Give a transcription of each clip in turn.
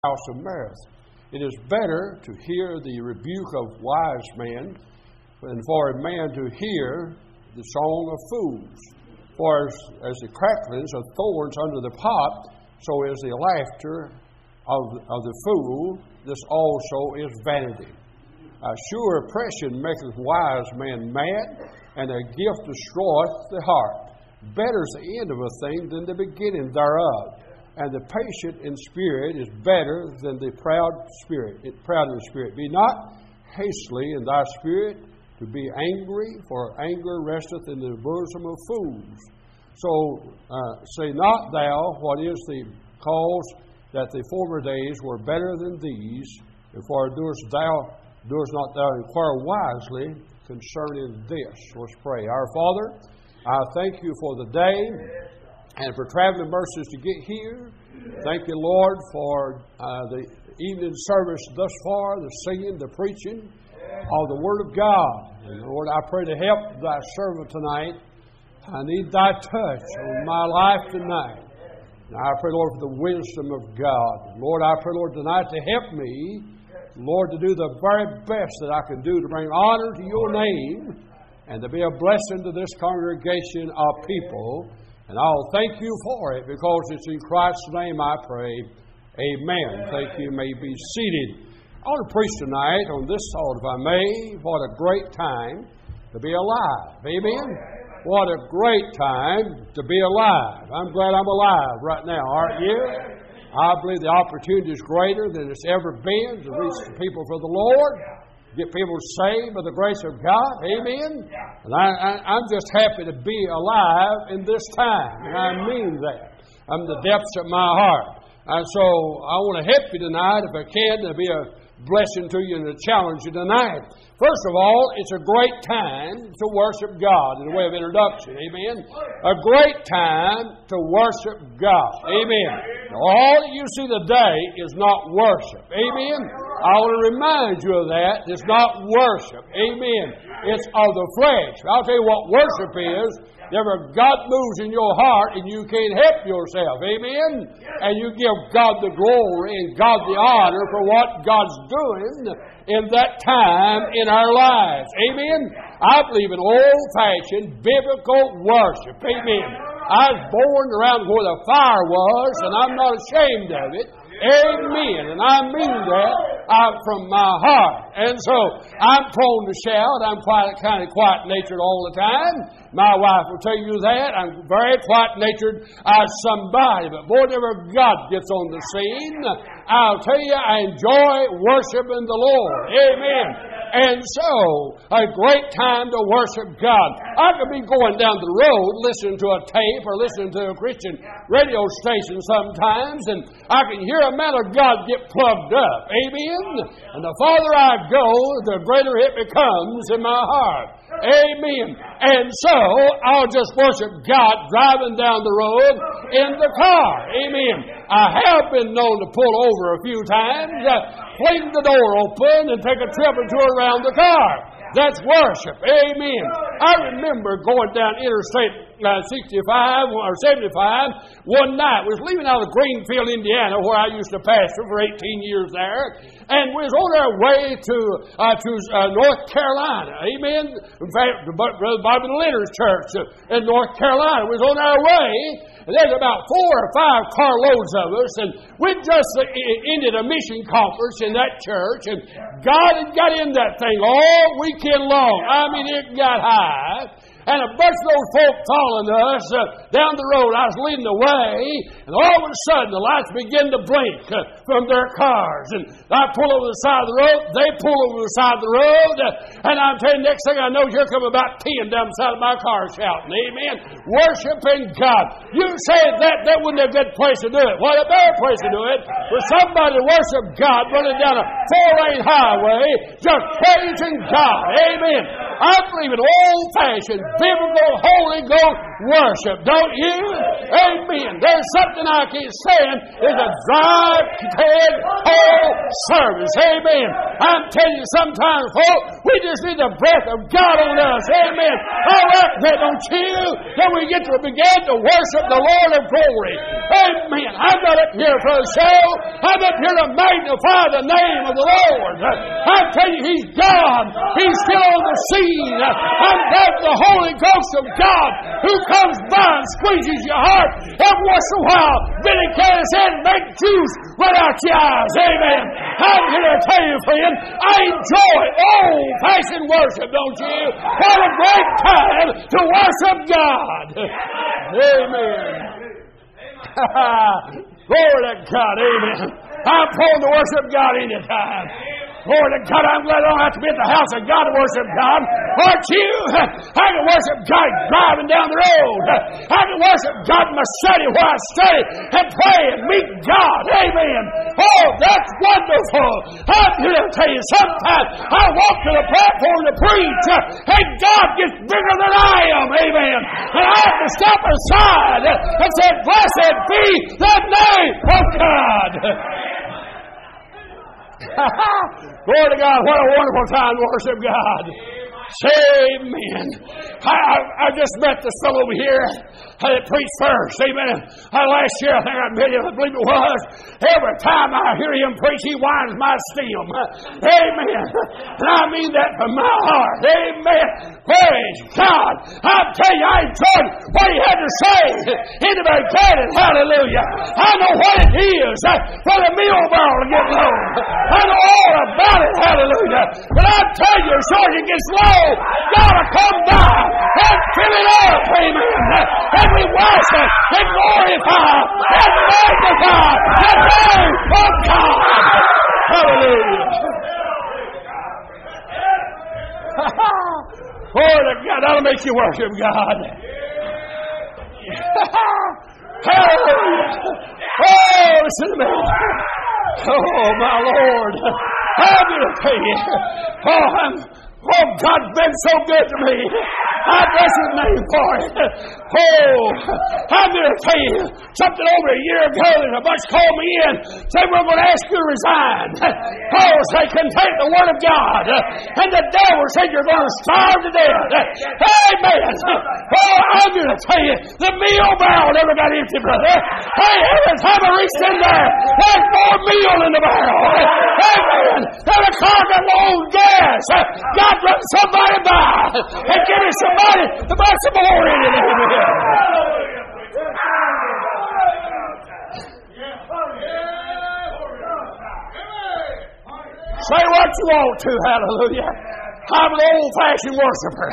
house of mirth. It is better to hear the rebuke of wise men than for a man to hear the song of fools. For as the cracklings of thorns under the pot, so is the laughter of the fool. This also is vanity. Sure oppression maketh wise men mad, and a gift destroyeth the heart. Better is the end of a thing than the beginning thereof. And the patient in spirit is better than the proud in spirit. Be not hastily in thy spirit to be angry, for anger resteth in the bosom of fools. So say not thou what is the cause that the former days were better than these, and for doest not thou inquire wisely concerning this. Let's pray. Our Father, I thank you for the day and for traveling mercies to get here. Thank you, Lord, for the evening service thus far, the singing, the preaching of the Word of God. And Lord, I pray to help thy servant tonight. I need thy touch on my life tonight. And I pray, Lord, for the wisdom of God. Lord, I pray, Lord, tonight to help me, Lord, to do the very best that I can do to bring honor to your name and to be a blessing to this congregation of people. And I'll thank you for it because it's in Christ's name I pray. Amen. Thank you. You may be seated. I want to preach tonight on this thought, if I may. What a great time to be alive. Amen. What a great time to be alive. I'm glad I'm alive right now, aren't you? I believe the opportunity is greater than it's ever been to reach the people for the Lord. Get people saved by the grace of God. Amen. And I'm just happy to be alive in this time. And I mean that. I'm the depths of my heart. And so I want to help you tonight, if I can, to be a blessing to you and a challenge you tonight. First of all, it's a great time to worship God in the way of introduction. Amen. A great time to worship God. Amen. Now, all that you see today is not worship. Amen. I want to remind you of that. It's not worship. Amen. It's of the flesh. I'll tell you what worship is. Whenever God moves in your heart and you can't help yourself. Amen. And you give God the glory and God the honor for what God's doing in that time in our lives. Amen. I believe in old-fashioned biblical worship. Amen. I was born around where the fire was, and I'm not ashamed of it. Amen. And I mean that from my heart. And so I'm prone to shout. I'm kind of quiet-natured all the time. My wife will tell you that. I'm very quiet-natured as somebody. But boy, whenever God gets on the scene, I'll tell you, I enjoy worshiping the Lord. Amen. And so, a great time to worship God. I could be going down the road listening to a tape or listening to a Christian radio station sometimes, and I can hear a man of God get plugged up. Amen? And the farther I go, the greater it becomes in my heart. Amen. And so, I'll just worship God driving down the road in the car. Amen. I have been known to pull over a few times, fling the door open, and take a trip or two around the car. That's worship. Amen. I remember going down Interstate 65 or 75 one night. We was leaving out of Greenfield, Indiana, where I used to pastor for 18 years there, and we was on our way to North Carolina. Amen. In fact, Brother Bobby Leonard's church in North Carolina. We was on our way, and there's about 4 or 5 carloads of us, and we just ended a mission conference in that church, and God had got in that thing all weekend long. I mean, it got high. And a bunch of those folk following us down the road. I was leading the way, and all of a sudden the lights begin to blink from their cars. And I pull over the side of the road, they pull over the side of the road, and I'm telling you, next thing I know, here come about 10 down the side of my car shouting, amen, worshiping God. You say that wouldn't be a good place to do it. What a better place to do it for somebody to worship God running down a 4-lane highway, just praising God. Amen. I believe in old-fashioned biblical Holy Ghost worship, don't you? Amen. There's something I keep saying is a drive, head, whole service. Amen. I'm telling you, sometimes, folks, we just need the breath of God on us. Amen. I like that, don't you? Then we get to begin to worship the Lord of glory. Amen. I'm not up here for a show. I'm up here to magnify the name of the Lord. I'm telling you, He's God. He's still on the scene. I'm glad for the Holy Ghost of God who comes by and squeezes your heart every once in a while. Billy Kelly said, make juice right out your eyes. Amen. I'm here to tell you, friend, I enjoy old-fashioned worship, don't you? What a great time to worship God. Amen. Glory to God. Amen. I'm prone to worship God anytime. Glory to God, I'm glad I don't have to be at the house of God to worship God. Aren't you? I can worship God driving down the road. I can worship God in my study while I study and pray and meet God. Amen. Oh, that's wonderful. I'm here to tell you, sometimes I walk to the platform to preach and God gets bigger than I am. Amen. And I have to step aside and say, blessed be the name of God. Glory to God, what a wonderful time to worship God. Amen. I just met this fellow over here that preached first. Amen. Last year, I think I met him, I believe it was. Every time I hear him preach, he winds my stem. Amen. And I mean that from my heart. Amen. Praise God. I'm telling you, I enjoyed what he had to say in the beginning. Hallelujah. I know what it is for the meal barrel to get low. I know all about it. Hallelujah. But I'm telling you, as soon as it gets low, God will come down and fill it up. Amen. And we worship and glorify and magnify the name of God. Hallelujah. Glory to God. That'll make you worship God. Hallelujah. Oh, listen to me. Oh, my Lord. I'm going to tell you. Oh, God's been so good to me. I bless His name for it. Oh, I'm going to tell you something over a year ago. There's a bunch called me in, said we're going to ask you to resign. Paul said, contain the Word of God. And the devil said you're going to starve to death. Amen. Oh, I'm going to tell you, the meal barrel never got empty, brother. Hey, every time I reached in there, there's more meal in the barrel. Amen. Then the car got low on gas. God run somebody by and give me somebody to buy some more in it. Say what you want to, hallelujah. I'm an old-fashioned worshiper.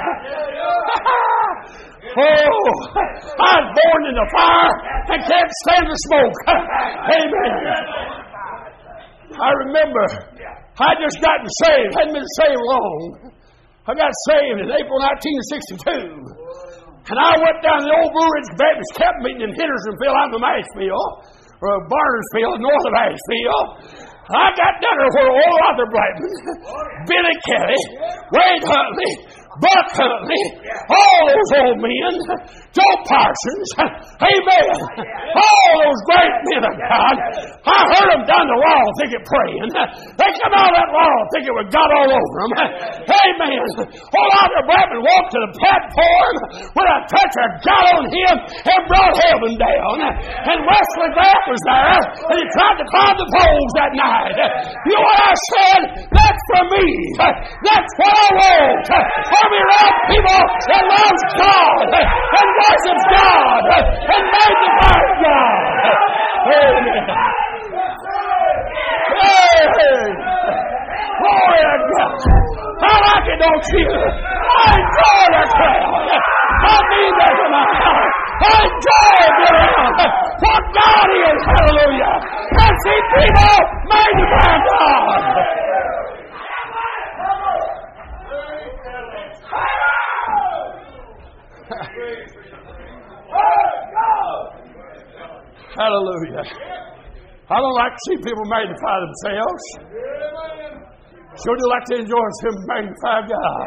Oh, I was born in the fire and can't stand the smoke. Amen. I remember I just gotten saved. Hadn't been saved long. I got saved in April 1962. And I went down to the old Blue Ridge Baptist camp meeting in Hendersonville out of Asheville, or Barnersville, north of Asheville. I got down there where old Arthur Blackman, Billy Kelly, Wade Huntley, Buck Huntley, all those old men, Joe Parsons, amen, all those great men of God. I heard them down the wall thicket praying. They come out of that wall thicket with God all over them. Amen. Old Arthur Blackman walked to the platform with a touch of God on him and brought heaven down. And Wesley Graff was there, and he tried to climb the poles that night. You know what I said? That's for me. That's what I want. For me around people that loves God and worships God and magnifies God. Amen. Hey! Glory to God. I like it, don't you? I enjoy the crowd. I mean that in my heart. I enjoy it around. For God is, hallelujah. I see people magnify God. Hallelujah. I don't like to see people magnify themselves. Sure do like to enjoy some magnify God.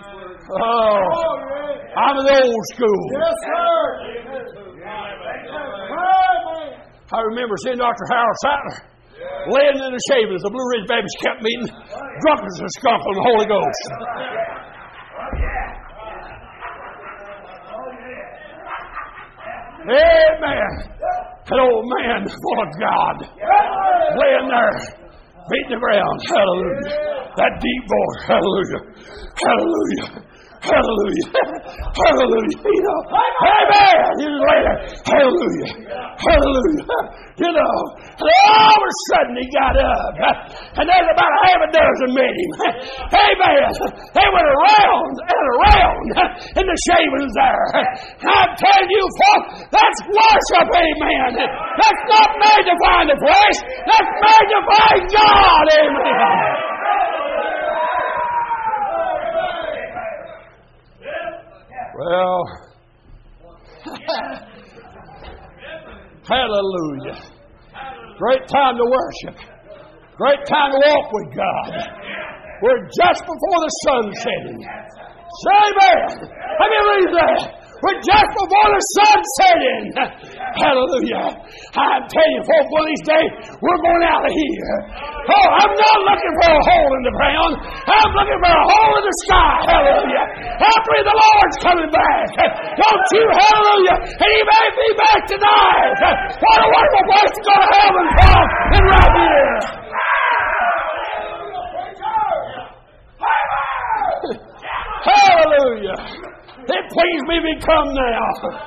Oh, I'm an old school. Yes, sir. I remember seeing Dr. Harold Sattler laying in the shavings, the Blue Ridge Baptist camp meeting, drunk as a skunk on the Holy Ghost. Amen. That old man full of God, laying there, beating the ground. Hallelujah. That deep voice. Hallelujah. Hallelujah. Hallelujah. Hallelujah. You know. Amen. He was later. Hallelujah. Hallelujah. You know. And all of a sudden he got up. And there's about a half a dozen met him. Amen. They went around and around in the shavings there. I'm telling you, folks, that's worship. Amen. That's not magnifying the flesh. That's magnifying God. Amen. Well, hallelujah. Great time to worship. Great time to walk with God. We're just before the sun setting. Say amen. Let me read that. We're just before the sun setting. Hallelujah. I'm telling you, folks, one of these days, we're going out of here. Oh, I'm not looking for a hole in the ground. I'm looking for a hole in the sky. Hallelujah. I believe the Lord's coming back. Don't you? Hallelujah. And He may be back tonight. What a wonderful place to go to heaven from and right here. Hallelujah. It pleased me to come now.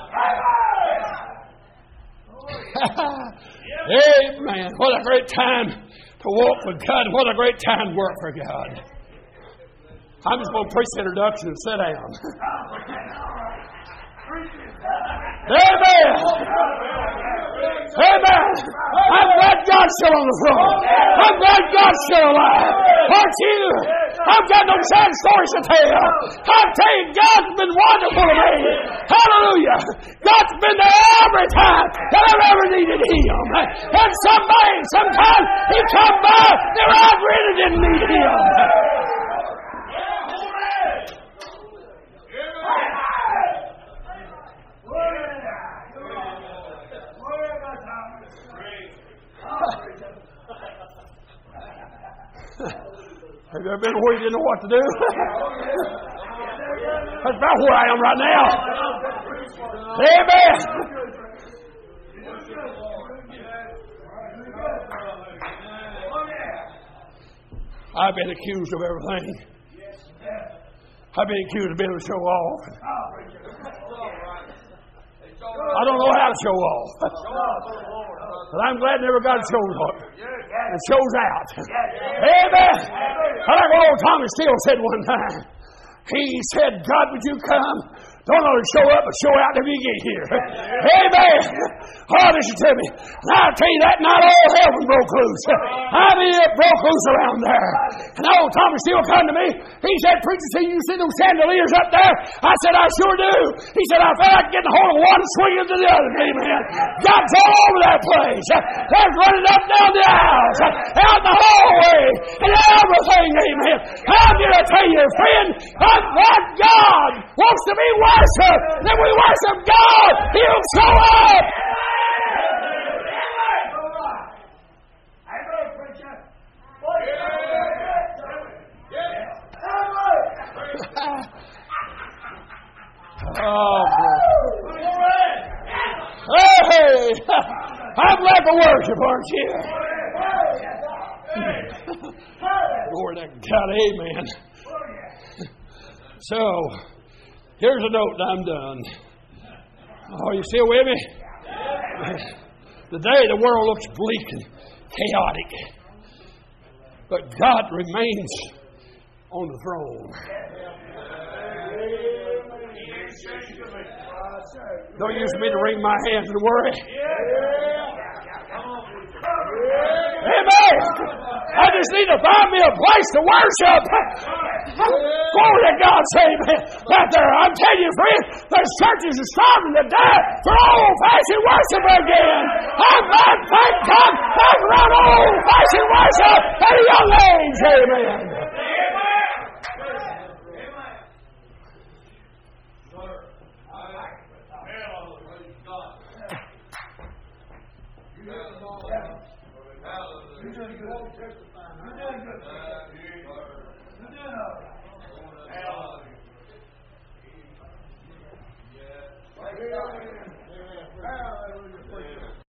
Amen. What a great time to walk with God. What a great time to work for God. I'm just going to preach the introduction and sit down. Amen. Amen. I'm glad God's still on the throne. I'm glad God's still alive. Aren't you? I've got no sad stories to tell. I'm telling you, God's been wonderful to me. Hallelujah. God's been there every time that I've ever needed Him. And sometimes He come by that I really didn't need Him. Have you ever been where you didn't know what to do? That's about where I am right now. Amen. I've been accused of everything. I've been accused of being able to show off. I don't know how to show off. But I'm glad never God shows up. And shows out. Amen. I like what old Tommy Steele said one time. He said, God, would you come? Don't only show up, but show out till you get here. Amen. Oh, listen to me. And I'll tell you that not all heaven broke loose. I mean, it broke loose around there. And old Tommy Steele come to me. He said, preacher, see you see those chandeliers up there? I said, I sure do. He said, I felt like getting a hold of one, swinging to the other. Amen. God's all over that place. They're running up down the aisles, out the hallway, and everything. Amen. I'm going to tell you, friend, I'm glad God wants to be worship. Then we worship God. He'll show up. Oh, boy. Hey, I'm glad to worship, aren't you? Lord, God, amen. So, here's a note and I'm done. Oh, you still with me? Today the world looks bleak and chaotic. But God remains on the throne. Don't use me to wring my hands and worry. Amen. I just need to find me a place to worship. Glory to God, amen. Right there, I'm telling you, friend, there's churches are starving to die for old-fashioned worship again. I'm glad, thank God, back around old-fashioned worship at a young age, amen.